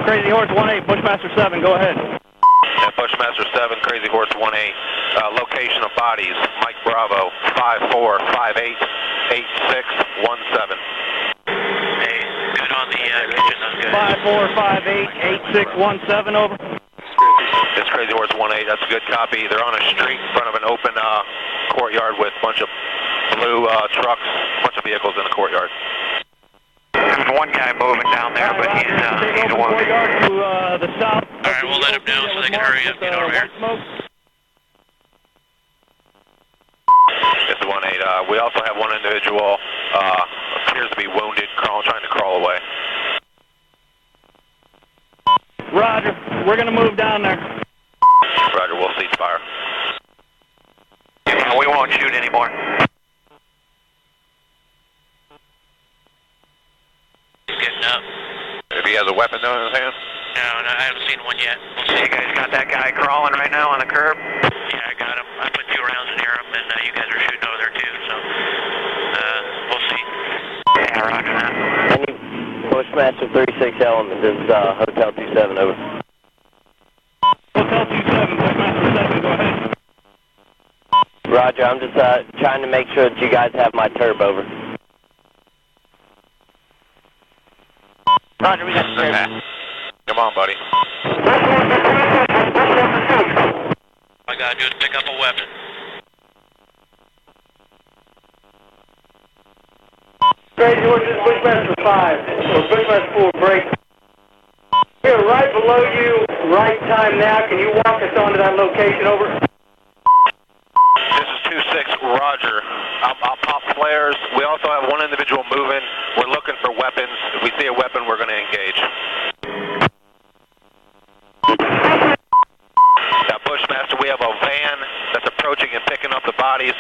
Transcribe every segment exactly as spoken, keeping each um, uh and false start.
Crazy Horse one eight, Bushmaster seven, go ahead. Yeah, Bushmaster seven, Crazy Horse one eight, uh, location of bodies, Mike Bravo, five four five eight eight six one seven. Hey, good on the uh, kitchen, those guys. five four five eight eight six one seven, over. It's Crazy Horse one eight, that's a good copy. They're on a street in front of an open uh, courtyard with a bunch of blue uh, trucks, a bunch of vehicles in the courtyard. There's one guy moving down there, but he's, uh, he's wounded. To, uh, the south. All right, we'll let him know so they can hurry up, get over here. It's one eight. Uh, we also have one individual, uh, appears to be wounded, crawl, trying to crawl away. Roger, we're going to move down there. Roger, we'll cease fire. Yeah, we won't shoot anymore. He's getting up. If he has a weapon though in his hand? No, no, I haven't seen one yet. We'll see. You guys got that guy crawling right now on the curb? Yeah, I got him. I put two rounds near him, and uh, you guys are shooting over there too, so uh, we'll see. Yeah, roger that. Any Bushmaster thirty-six element, this is uh, Hotel two seven, over. Hotel two seven, Bushmaster seven, go ahead. Roger, I'm just uh, trying to make sure that you guys have my turb, over. Roger, we got the turb. Okay. Come on, buddy. All I gotta do is pick up a weapon. Crazy Horse, this is Bushmaster five, or Bushmaster four, break. Here, right below you, right time now. Can you walk us onto that location, over? This is two six, Roger. I'll, I'll pop flares. We also have one individual moving. We're looking for weapons. If we see a weapon, we're going to engage. Now, Bushmaster, we have a van that's approaching and picking up the bodies.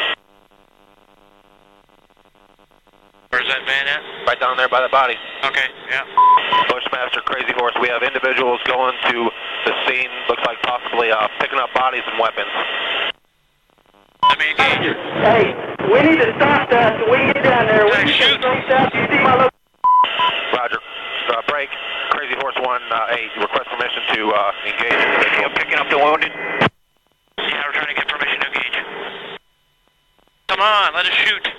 Where's that van at? Right down there by the body. Okay, yeah. Bushmaster, Crazy Horse, we have individuals going to the scene. Looks like possibly uh, picking up bodies and weapons. Let me engage. Hey, we need to stop that so we can get down there. We Hey, need shoot. to stop. Do you see my location? Roger. Uh, break. Crazy Horse one eight, request permission to uh, engage individual. I'm picking up the wounded. Yeah, we're trying to get permission to engage. Come on, let us shoot.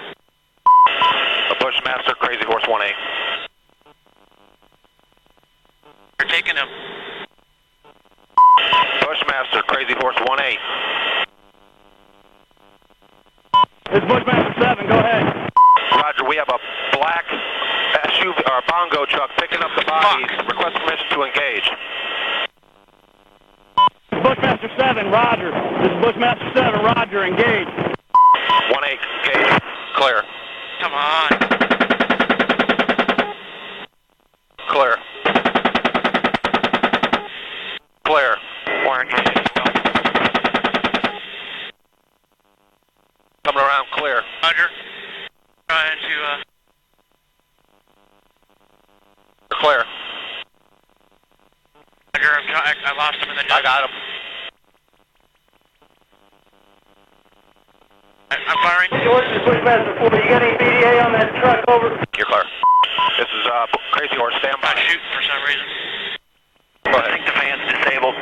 A Bushmaster, Crazy Horse one eight. We're taking him. Bushmaster, Crazy Horse one eight. This is Bushmaster seven, go ahead. Roger, we have a black S U V or bongo truck picking up the bodies. Request permission to engage. Bushmaster seven, Roger. This is Bushmaster seven, Roger, engage. one eight, engage. Clear. Come on. Clear. Clear. Warren, you should go. Coming around, clear. Roger. Trying to, uh... Clear. Roger, I'm try- I lost him in the dust. I got him. I'm firing. George, this is Bushmaster four. You got any B D A on that truck, over? You're clear. This is uh, Crazy Horse, stand by. Not shooting for some reason. Go I ahead. think the van's disabled.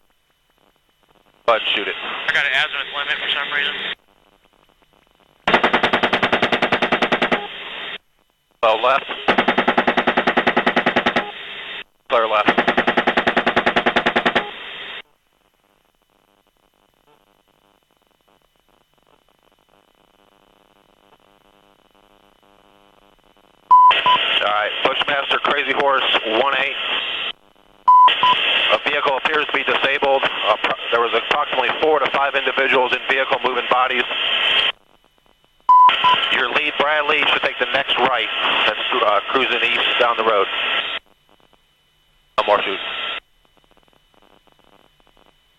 Go ahead and shoot it. I got an azimuth limit for some reason. Low left. Clear left. Alright, Bushmaster, Crazy Horse one eight. A vehicle appears to be disabled. Uh, pro- there was approximately four to five individuals in vehicle moving bodies. Your lead, Bradley, should take the next right. That's uh, cruising east down the road. No more shoot.